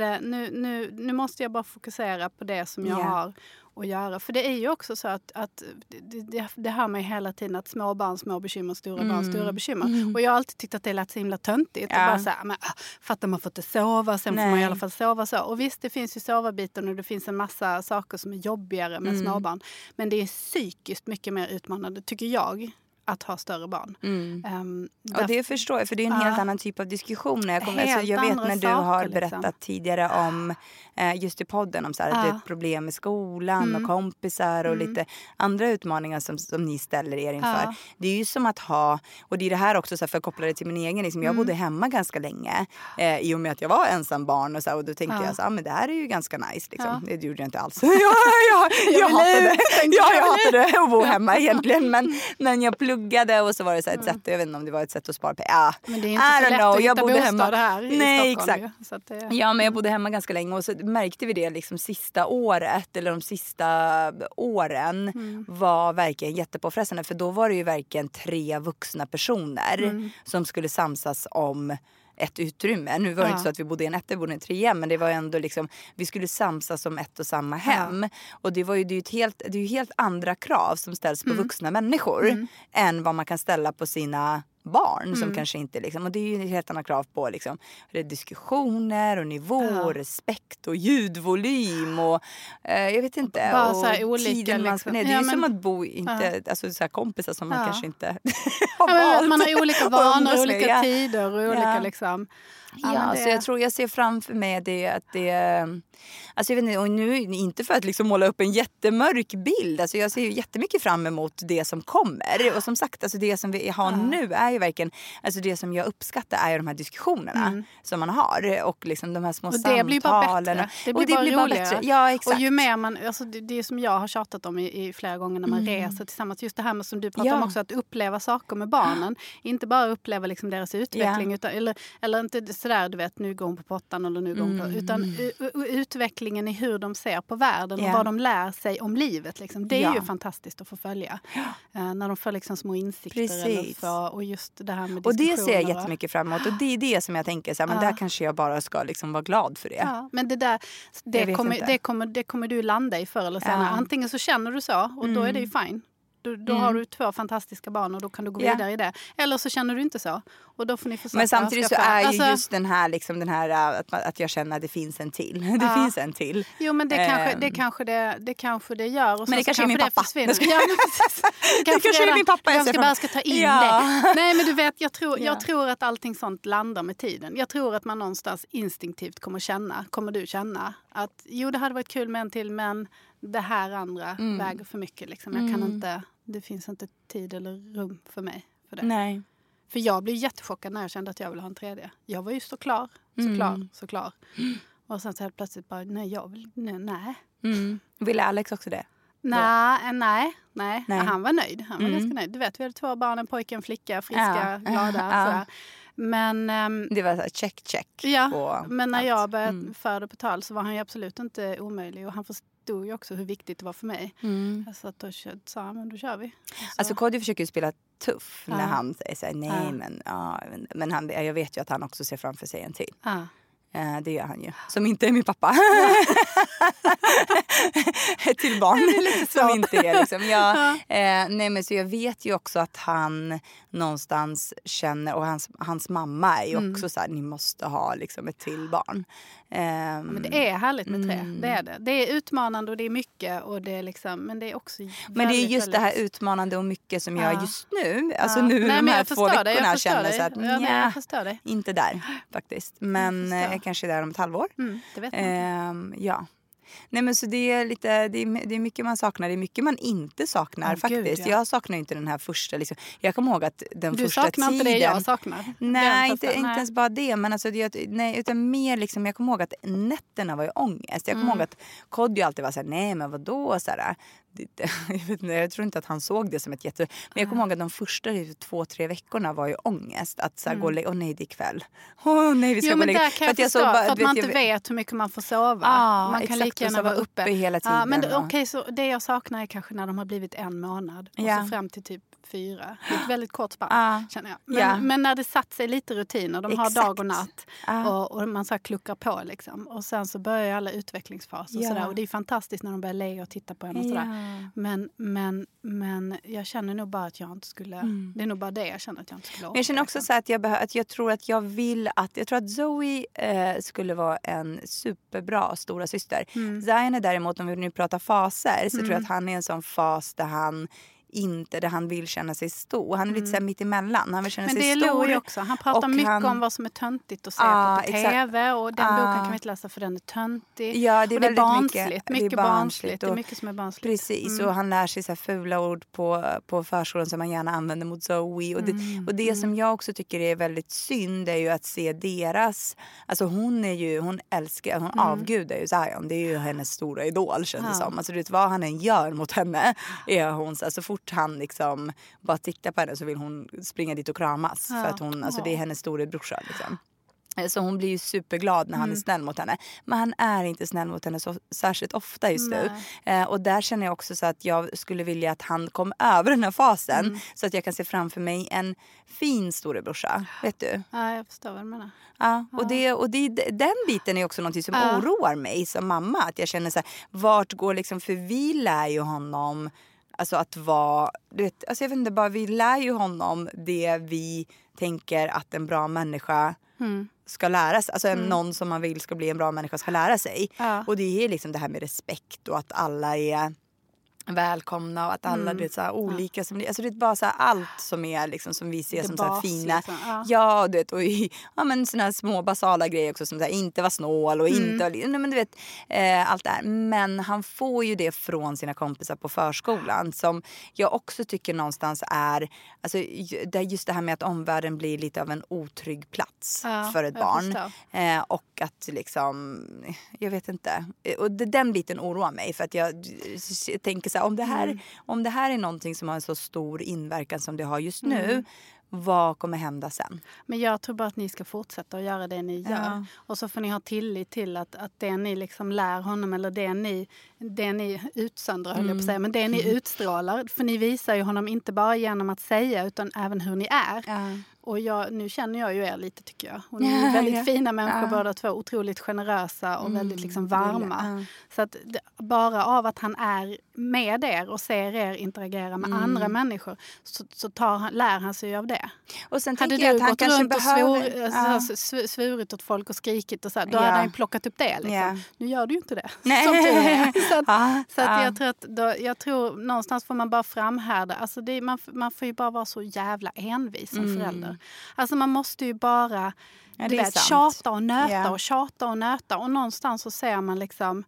S4: Nu måste jag bara fokusera på det som jag har att göra. För det är ju också så att det hör mig hela tiden att små barn, små bekymmer, stora barn, stora bekymmer. Och jag har alltid tyckt att det lät så himla töntigt. Och bara så här, fattar man får inte sova, sen får man i alla fall sova så. Och visst, det finns ju sovabiten och det finns en massa saker som är jobbigare med småbarn. Men det är psykiskt mycket mer utmanande, tycker jag, att ha större barn.
S5: Och det förstår jag, för det är en helt annan typ av diskussion. Jag vet när du har berättat tidigare om just i podden om så här, att det är ett problem med skolan och kompisar och lite andra utmaningar som ni ställer er inför. Det är ju som att ha, och det är det här också så här, för att koppla det till min egen, liksom, jag bodde hemma ganska länge i och med att jag var ensam barn och så här, och då tänkte jag så här, men det här är ju ganska nice liksom. Det gjorde jag inte alls. Jag hatade det att bo hemma egentligen, men jag pluggade och så var det så här ett sätt, jag vet inte om det var ett sätt att spara pengar.
S4: Men det är inte så lätt att hitta bostad här i Stockholm.
S5: Exakt. Så att ja, men jag bodde hemma ganska länge och så märkte vi det liksom sista året eller de sista åren var verkligen jättepåfrestande, för då var det ju verkligen 3 vuxna personer som skulle samsas om ett utrymme. Nu var det inte så att vi bodde i en etta, vi bodde i en 3, men det var ändå liksom, vi skulle samsas om ett och samma hem. Och det är ju helt andra krav som ställs på vuxna människor än vad man kan ställa på sina barn som kanske inte liksom, och det är ju helt andra krav på liksom diskussioner och nivå och respekt och ljudvolym och jag vet inte,
S4: bara
S5: och
S4: så här olika
S5: tiden man
S4: liksom.
S5: det är ju som att bo inte alltså så här kompisar som man kanske inte
S4: har valt. Man har olika vanor, olika tider och olika liksom.
S5: Så jag ser framför mig att det alltså jag vet inte, och nu inte för att liksom måla upp en jättemörk bild, alltså jag ser ju jättemycket fram emot det som kommer, och som sagt, alltså det som vi har nu är ju verkligen, alltså det som jag uppskattar är ju de här diskussionerna som man har och liksom de här små samtalen.
S4: Det blir bara bättre. Det blir bara bättre.
S5: Ja, exakt.
S4: Och ju mer man, alltså det som jag har tjatat om i flera gånger när man reser tillsammans, just det här med som du pratar om också, att uppleva saker med barnen, inte bara uppleva liksom deras utveckling utan, eller inte sådär, du vet, nu går hon på pottan eller nu går hon på, utan utvecklingen i hur de ser på världen och vad de lär sig om livet liksom. Det är ju fantastiskt att få följa när de får liksom små insikter eller och just det här med diskussioner.
S5: Och det ser jag jättemycket fram emot, och det är det som jag tänker så här, men där kanske jag bara ska liksom vara glad för det.
S4: Men det kommer du landa i förr eller senare. Antingen så känner du så och då är det ju fine. Då har du 2 fantastiska barn och då kan du gå vidare i det. Eller så känner du inte så. Och då får ni försöka.
S5: Men samtidigt så är ju just den här, liksom, den här att jag känner att det finns en till. Det finns en till.
S4: Jo, men det kanske det gör. Och
S5: men det kanske är min
S4: pappa.
S5: Det kanske är min pappa.
S4: Jag ska ta in det. Nej, men du vet, jag tror att allting sånt landar med tiden. Jag tror att man någonstans instinktivt kommer du känna att det hade varit kul med en till, men det här andra väger för mycket. Liksom. Jag kan inte, det finns inte tid eller rum för mig för det.
S5: Nej.
S4: För jag blev jättechockad när jag kände att jag ville ha en 3D. Jag var ju så klar. Och sen så helt plötsligt bara, nej.
S5: Ville Alex också det?
S4: Nej. Han var nöjd. Han var ganska nöjd. Du vet, vi hade 2 barn, en pojke, en flicka, friska, glada. Men,
S5: det var så här check.
S4: Men när jag började föra det på tal så var han ju absolut inte omöjlig. Och han förstod ju också hur viktigt det var för mig. Så att då sa men då kör vi.
S5: Alltså Kodjo försöker ju spela tuff när han säger så här, men jag vet ju att han också ser framför sig en till. Det gör han ju. Som inte är min pappa. Till barn. Som inte är liksom. Nej, men så jag vet ju också att han någonstans känner, och hans mamma är ju också så här, ni måste ha liksom ett till barn.
S4: Men det är härligt med 3. Det är det. Det är utmanande och det är mycket och det är liksom, men det är också
S5: men det är just det här utmanande och mycket som jag just nu, alltså nu de här 2 veckorna känner så att
S4: jag förstår dig.
S5: Inte där faktiskt. Men jag kanske är där om ett halvår.
S4: Det vet man inte.
S5: Nej, men så det är lite, det är mycket man saknar, det är mycket man inte saknar faktiskt. Jag saknar inte den här första liksom. Jag kommer ihåg att den första tiden. Du saknar inte det jag saknar. Nej, inte ens bara det, men alltså utan mer liksom, jag kommer ihåg att nätterna var ju ångest. Jag kommer ihåg att Kodjo alltid var så här, nej men vadå så här. Jag tror inte att han såg det som ett men jag kommer ihåg att de första 2-3 veckorna var ju ångest att så här, gå och lägga, nej det är kväll. Nej vi ska gå och lägga.
S4: För att man inte vet hur mycket man får sova. Man kan lika gärna vara uppe
S5: hela tiden.
S4: Men så det jag saknar är kanske när de har blivit 1 månad och så fram till typ 4. Det är ett väldigt kort spann, känner jag. Men när det satt sig lite rutiner, de har dag och natt och man så här kluckar på liksom. Och sen så börjar alla utvecklingsfaser och sådär. Och det är fantastiskt när de börjar le och titta på en och sådär. Men jag känner nog bara att jag inte skulle, det är nog bara det jag känner att jag inte skulle åka.
S5: Men jag känner också så att jag tror att jag tror att Zoe skulle vara en superbra stora syster. Zion är däremot, om vi nu pratar faser, så tror jag att han är en sån fas där han inte där han vill känna sig stor. Han är lite så här mitt emellan. Han vill känna sig stor.
S4: Men det är Louis också. Han pratar mycket om vad som är töntigt att se på tv. Och den boken kan vi inte läsa för den är töntig.
S5: Ja, det är väldigt
S4: barnsligt. Mycket barnsligt. Det är mycket som är barnsligt.
S5: Precis, och han lär sig så här fula ord på förskolan som man gärna använder mot Zoe. Och det som jag också tycker är väldigt synd är ju att se deras... Alltså hon avgudar ju Zion. Det är ju hennes stora idol, känns det som. Alltså du vet, vad han än gör mot henne är hon så alltså, fort han liksom bara tittar på henne så vill hon springa dit och kramas. För att hon, alltså det är hennes stora brorsa liksom. Så hon blir ju superglad när han är snäll mot henne. Men han är inte snäll mot henne så särskilt ofta just nu. Och där känner jag också så att jag skulle vilja att han kom över den här fasen. Så att jag kan se framför mig en fin storebrorsa. Vet du?
S4: Ja, jag förstår vad du menar.
S5: Ja, och den biten är också något som oroar mig som mamma. Att jag känner så här, vart går liksom, för vi lär ju honom... Alltså att vara, du vet, alltså jag vet inte, bara vi lär ju honom det vi tänker att en bra människa ska lära sig. Alltså någon som man vill ska bli en bra människa ska lära sig. Ja. Och det är liksom det här med respekt och att alla är välkomna och att alla det är så här olika som alltså det är bara så här allt som är liksom som vi ser som så här fina. Liksom. Ja, du vet, och men såna här små basala grejer också som så här, inte vara snål och inte nej, men du vet allt det här. Men han får ju det från sina kompisar på förskolan som jag också tycker någonstans är alltså just det här med att omvärlden blir lite av en otrygg plats för ett barn. Och att liksom jag vet inte och den biten oroar mig för att jag tänker så här, om det här är någonting som har en så stor inverkan som det har just nu, vad kommer hända sen? Men jag tror bara att ni ska fortsätta att göra det ni gör. Och så får ni ha tillit till att det ni liksom lär honom eller det ni utsöndrar, höll jag på att säga, men det ni utstrålar. För ni visar ju honom inte bara genom att säga utan även hur ni är. Och nu känner jag ju er lite tycker jag. Och ni är väldigt fina människor båda två. Otroligt generösa och väldigt liksom varma. Så att bara av att han är med er och ser er interagera med andra människor så lär han sig av det. Och sen tänker jag att han kanske behöver... svurit åt folk och skrikit och så här, då hade han ju plockat upp det liksom. Nu gör du ju inte det. Nej. Som du är. Så att jag tror någonstans får man bara framhärda. Alltså man får ju bara vara så jävla envis som förälder. Alltså man måste ju bara tjata och nöta och tjata och nöta. Och någonstans så ser man liksom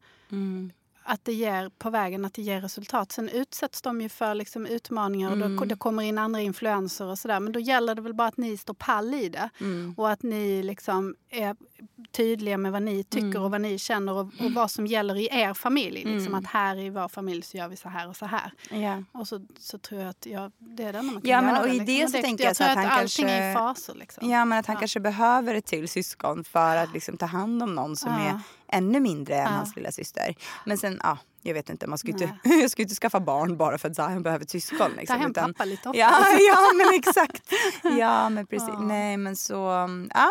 S5: att det ger på vägen att det ger resultat. Sen utsätts de ju för liksom utmaningar och då kommer in andra influenser och sådär. Men då gäller det väl bara att ni står pall i det. Och att ni liksom är tydliga med vad ni tycker och vad ni känner och vad som gäller i er familj. Liksom att här i vår familj så gör vi så här och så här. Och så tror jag att det är det man kan göra. Men och i det liksom. Så tänker jag så att han allting kanske... är i faser liksom. Ja, men att han kanske behöver ett till syskon för att liksom ta hand om någon som är ännu mindre än hans lilla syster. Men sen, jag vet inte, jag ska inte skaffa barn bara för att Zion behöver ett syskon. Liksom, ta hem pappa lite ofta. Ja, men exakt. Ja, men precis. Nej, men så,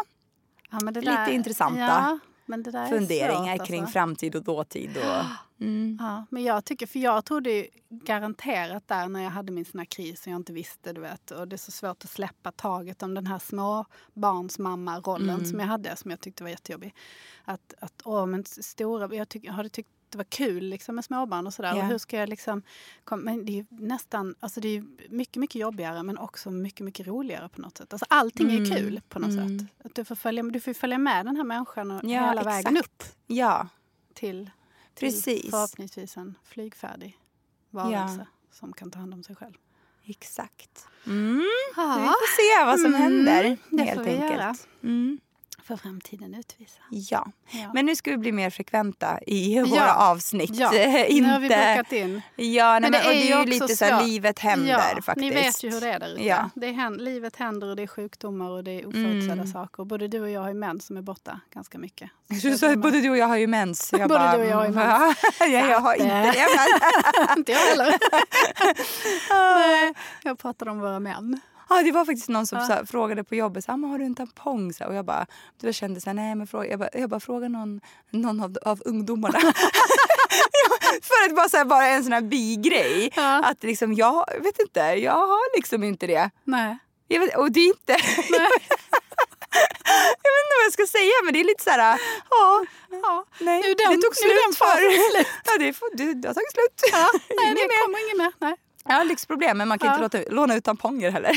S5: men det lite intressanta men det där funderingar svårt, kring framtid och dåtid. Och, Ja, men jag trodde ju garanterat där när jag hade min sån här kris och jag inte visste, du vet. Och det är så svårt att släppa taget om den här småbarnsmamma-rollen som jag hade, som jag tyckte var jättejobbig. Men stora, jag hade tyckt det var kul liksom med småbarn och sådär. Och hur ska jag liksom... Men det är ju nästan... Alltså det är ju mycket, mycket jobbigare men också mycket, mycket roligare på något sätt. Alltså allting är kul på något sätt. Att du får följa med den här människan och hela vägen upp. Ja. Till förhoppningsvis en flygfärdig varelse som kan ta hand om sig själv. Exakt. Vi får se vad som händer. Det helt får vi enkelt. Göra. För framtiden utvisa. Ja, men nu ska vi bli mer frekventa i våra avsnitt. Ja, nu har vi bokat in. Ja, men det är ju lite så här, livet händer faktiskt. Ni vet ju hur det är där ute. Ja. Livet händer och det är sjukdomar och det är oförutsedda saker. Både du och jag har ju mens som är borta ganska mycket. Så både du och jag har ju mens. Jag både du och jag har ju mens. Jag har inte det. Inte jag heller. Nej, jag pratade om våra män. Ja, det var faktiskt någon som frågade på jobbet så här, har du en tampong? Så, och jag bara, du kände så här, nej men jag bara frågar någon av ungdomarna. För att bara så här, bara en sån här bigrej. Att liksom, jag vet inte, jag har liksom inte det. Nej. Och det är inte... Jag vet inte vad jag ska säga, men det är lite så här, nej, det tog slut för... Ja, det har tagit slut. Nej, det kommer ingen mer, nej. Ja, lyxproblem, men man kan inte låna ut tamponger heller.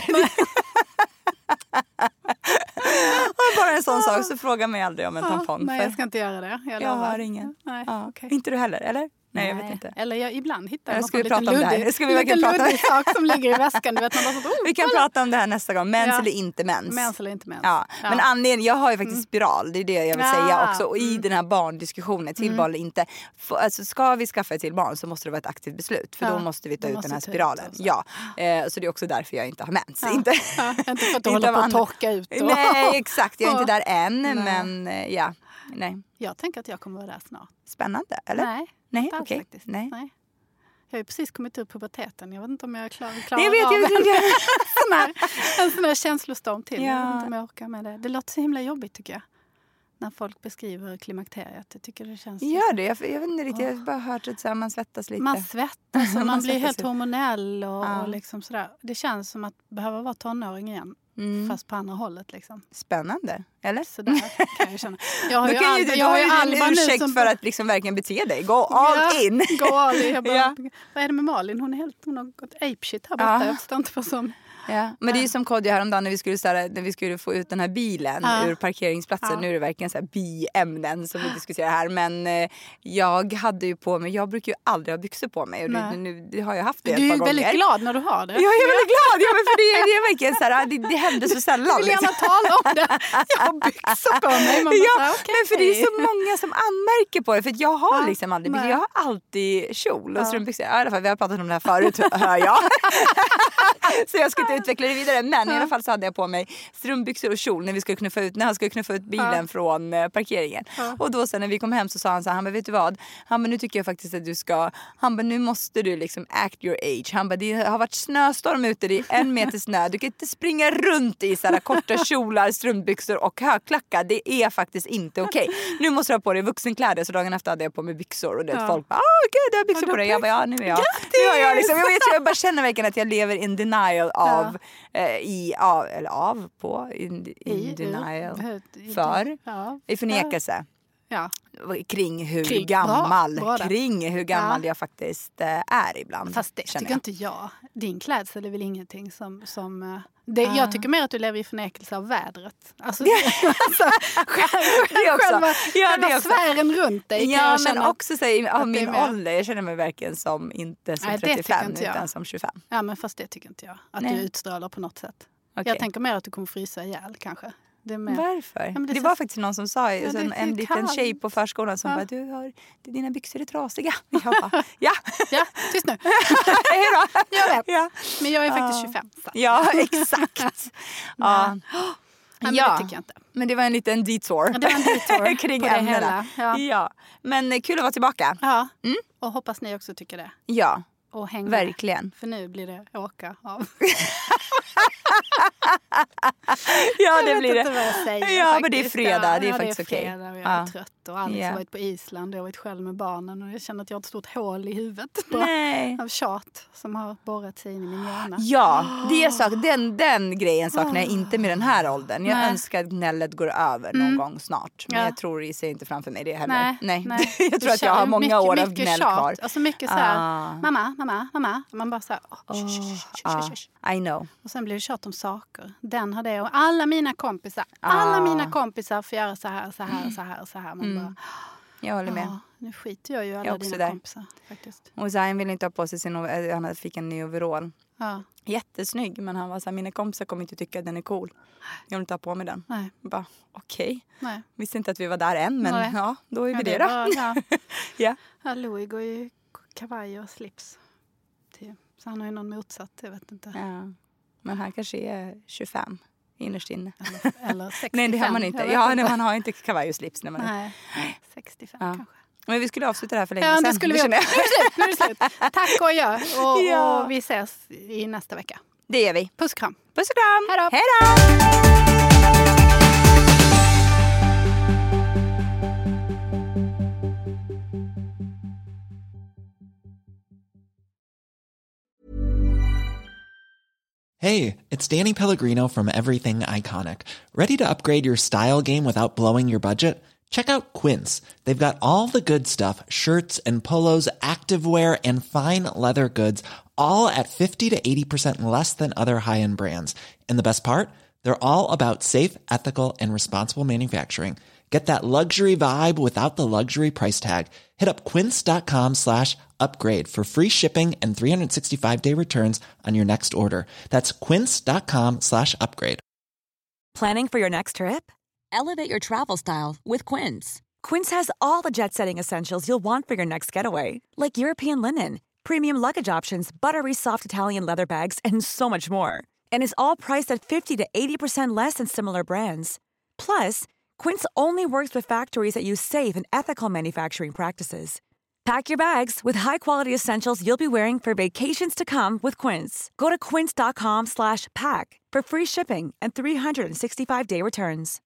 S5: Bara en sån sak, så fråga mig aldrig om en tampong.
S4: Nej, jag ska inte göra det.
S5: Jag har ingen.
S4: Nej, okay.
S5: Inte du heller, eller? Nej, jag vet inte.
S4: Eller jag ibland hittar
S5: jag lite luddig
S4: sak som ligger i väskan. Du vet, man bara så,
S5: vi kan prata om det här nästa gång. Mens eller inte mens.
S4: Mens eller inte mens.
S5: Ja. Men anledningen, jag har ju faktiskt spiral. Det är det jag vill säga också. Och i den här barndiskussionen, till barn eller inte. Alltså, ska vi skaffa ett till barn så måste det vara ett aktivt beslut. För då måste vi ta ut den här spiralen. Ja. Så det är också därför jag inte har mens. Inte
S4: för att du håller på att torka ut.
S5: Nej, exakt. Jag är inte där än. Men nej.
S4: Jag tänker att jag kommer vara där snart.
S5: Spännande, eller? Nej, okej.
S4: Okay. Nej. Jag har ju precis kommit ur puberteten. Jag vet inte om jag klarar
S5: jag vet.
S4: En sån här känslostorm till. Ja. Jag vet inte om jag orkar med det. Det låter så himla jobbigt, tycker jag. När folk beskriver klimakteriet. Jag tycker det känns...
S5: Gör det? Jag vet inte riktigt. Jag har bara hört att man svettas lite.
S4: Man svettas och man blir helt hormonell och liksom sådär. Det känns som att behöva vara tonåring igen. Fast på andra hållet liksom.
S5: Spännande, eller?
S4: Sådär kan jag känna. Jag har
S5: ju en ursäkt för att liksom verkligen bete dig. Go all in.
S4: Go all in. Vad är det med Malin? Hon har gått apeshit här borta. Jag förstår inte vad som...
S5: Ja. Men det är ju som Kodjo häromdagen när vi skulle få ut den här bilen ur parkeringsplatsen. Nu är det verkligen så här biämnen som vi diskuterar här. Men jag hade ju på mig, jag brukar ju aldrig ha byxor på mig. Och nu har jag haft det ett par gånger. Du är väldigt
S4: glad när du har det.
S5: Jag är väldigt glad, men för det är verkligen så här, det händer så sällan.
S4: Jag vill gärna tala om det. Jag har byxor på mig.
S5: Men för det är så många som anmärker på det. För jag har liksom aldrig byxor. Jag har alltid kjol och strumpbyxor. Ja, i alla fall, vi har pratat om det här förut, hör jag. Så jag ska inte utveckla det vidare. Men i alla fall så hade jag på mig strumpbyxor och kjol när han skulle knuffa ut bilen från parkeringen. Och då sen när vi kom hem så sa han så här, han bara, vet du vad? Han bara, nu tycker jag faktiskt att du ska, han bara, nu måste du liksom act your age. Han bara, det har varit snöstorm ute, det är 1 meter snö. Du kan inte springa runt i så här korta kjolar, strumpbyxor och högklackar. Det är faktiskt inte okej. Nu måste du ha på dig vuxenkläder. Så dagen efter hade jag på mig byxor och det folk bara, gud, du har byxor på dig. Jag bara, ja, nu är jag. Nu har jag liksom, jag bara känner verkligen att jag lever in denial av i förnekelse kring hur gammal jag faktiskt är ibland.
S4: Fast det tycker inte jag. Din klädsel är väl ingenting som jag tycker mer att du lever i förnekelse av vädret. Alltså, själva sfären runt dig.
S5: Ja, men också av min ålder. Jag känner mig verkligen som inte som 35 utan som 25.
S4: Ja, men fast det tycker inte jag. Att du utstrålar på något sätt. Okay. Jag tänker mer att du kommer frysa ihjäl kanske.
S5: Varför? Ja, det var faktiskt någon som sa, en liten tjej på förskolan som bara, dina byxor är trasiga. Jag bara, ja,
S4: tyst nu.
S5: Hej då.
S4: Jag vet. Ja. Men jag är faktiskt 25. Så.
S5: Ja, exakt.
S4: Men det tycker jag inte.
S5: Men det var en liten detour.
S4: Det var en detour
S5: kring ämnena. Ja. Men kul att vara tillbaka.
S4: Ja, och hoppas ni också tycker det.
S5: Ja,
S4: och hänga.
S5: Verkligen.
S4: För nu blir det åka av.
S5: Ja, det blir det.
S4: Jag vet inte vad jag säger,
S5: ja, men det är fredag. Det är faktiskt okej.
S4: Och jag är trött. Och Alice har varit på Island. Jag har varit själv med barnen. Och jag känner att jag har ett stort hål i huvudet. Av tjat som har borrat sig in i min hjärna.
S5: Ja, det är sak, den grejen saknar jag inte med den här åldern. Jag önskar att gnället går över någon gång snart. Men jag tror ser inte framför mig det heller. Nej. Jag tror att jag har många år av gnäll kvar.
S4: Alltså mycket så här, mamma. Man bara så här,
S5: I know.
S4: Och sen blir det tjat om saker. Den har det. Och alla mina kompisar får göra så här. Man bara,
S5: jag håller med.
S4: Nu skiter jag ju alla dina kompisar faktiskt.
S5: Och Zayn ville inte ha på sig han fick en ny overall.
S4: Ja.
S5: Jättesnygg, men han var så här, mina kompisar kommer inte tycka att den är cool. Jag vill inte ha på mig den.
S4: Nej.
S5: Bara, okej. Visste inte att vi var där än, men då är vi det då.
S4: Ja. Louis går ju kavaj och slips. Så han har ju någon motsatt, jag vet inte.
S5: Ja. Men han kanske är 25 innerst inne.
S4: Eller 65.
S5: Nej, det har man inte. Ja, man har inte kavaj och slips när man är.
S4: 65 kanske.
S5: Men vi skulle avsluta det här för länge sedan.
S4: Det skulle vi. Nu är det slut. Tack och jag. Och vi ses i nästa vecka.
S5: Det gör vi.
S4: Puss och kram.
S5: Puss och kram.
S4: Hej då.
S8: Hey, it's Danny Pellegrino from Everything Iconic. Ready to upgrade your style game without blowing your budget? Check out Quince. They've got all the good stuff, shirts and polos, activewear, and fine leather goods, all at 50 to 80% less than other high-end brands. And the best part? They're all about safe, ethical, and responsible manufacturing. Get that luxury vibe without the luxury price tag. Hit up quince.com/upgrade for free shipping and 365-day returns on your next order. That's quince.com/upgrade.
S1: Planning for your next trip? Elevate your travel style with Quince. Quince has all the jet-setting essentials you'll want for your next getaway, like European linen, premium luggage options, buttery soft Italian leather bags, and so much more. And is all priced at 50 to 80% less than similar brands. Plus, Quince only works with factories that use safe and ethical manufacturing practices. Pack your bags with high-quality essentials you'll be wearing for vacations to come with Quince. Go to quince.com/pack for free shipping and 365-day returns.